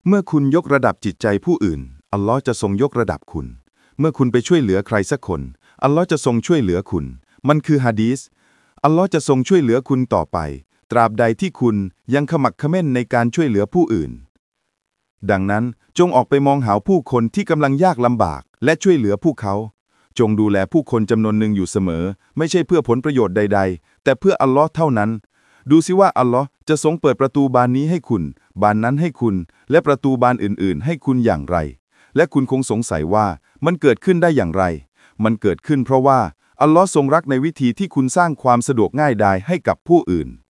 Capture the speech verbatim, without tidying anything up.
เมื่อคุณยกระดับจิตใจผู้อื่นอัลลอฮ์จะทรงยกระดับคุณเมื่อคุณไปช่วยเหลือใครสักคนอัลลอฮ์จะทรงช่วยเหลือคุณมันคือฮะดีษอัลลอฮ์จะทรงช่วยเหลือคุณต่อไปตราบใดที่คุณยังขมักเขม้นในการช่วยเหลือผู้อื่นดังนั้นจงออกไปมองหาผู้คนที่กำลังยากลำบากและช่วยเหลือพวกเขาจงดูแลผู้คนจำนวนหนึ่งอยู่เสมอไม่ใช่เพื่อผลประโยชน์ใดๆแต่เพื่ออัลลอฮ์เท่านั้นดูสิว่าอัลลอฮ์จะทรงเปิดประตูบานนี้ให้คุณบานนั้นให้คุณและประตูบานอื่นๆให้คุณอย่างไรและคุณคงสงสัยว่ามันเกิดขึ้นได้อย่างไรมันเกิดขึ้นเพราะว่าอัลลอฮ์ทรงรักในวิธีที่คุณสร้างความสะดวกง่ายดายให้กับผู้อื่น